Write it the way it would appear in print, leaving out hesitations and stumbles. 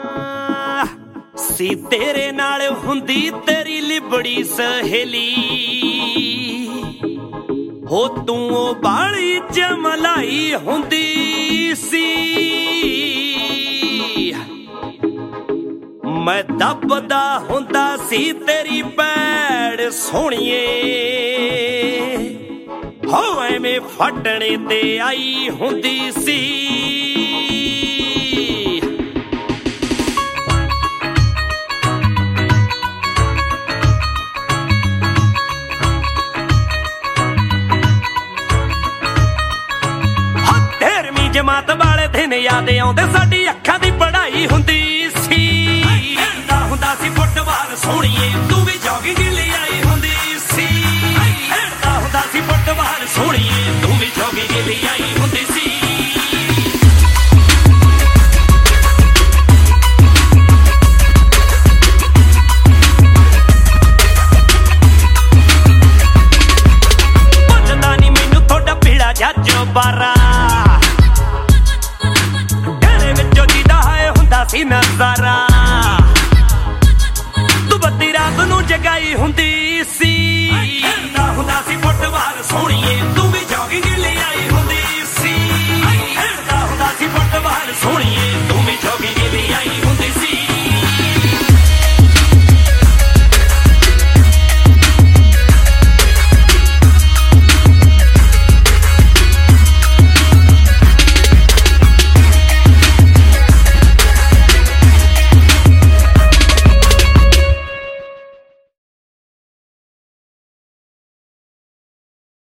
ਸੀ ਤੇਰੇ ਨਾਲ ਹੁੰਦੀ ਤੇਰੀ ਲਿਬੜੀ ਸਹੇਲੀ ਹੋ ਤੂੰ ਉਹ ਬਾਲੀ ਜਮਲਾਈ ਹੁੰਦੀ ਸੀ ਮੈਂ ਦੱਬਦਾ ਹੁੰਦਾ ਸੀ ਤੇਰੀ ਪੈੜ ਸੋਹਣੀਏ ਹੋ ਐਵੇਂ ਫਟਣੇ ਤੇ ਆਈ ਹੁੰਦੀ ਸੀ ਜਮਾਤ ਵਾਲੇ ਦਿਨ ਯਾਦ ਆਉਂਦੇ ਸਾਡੀ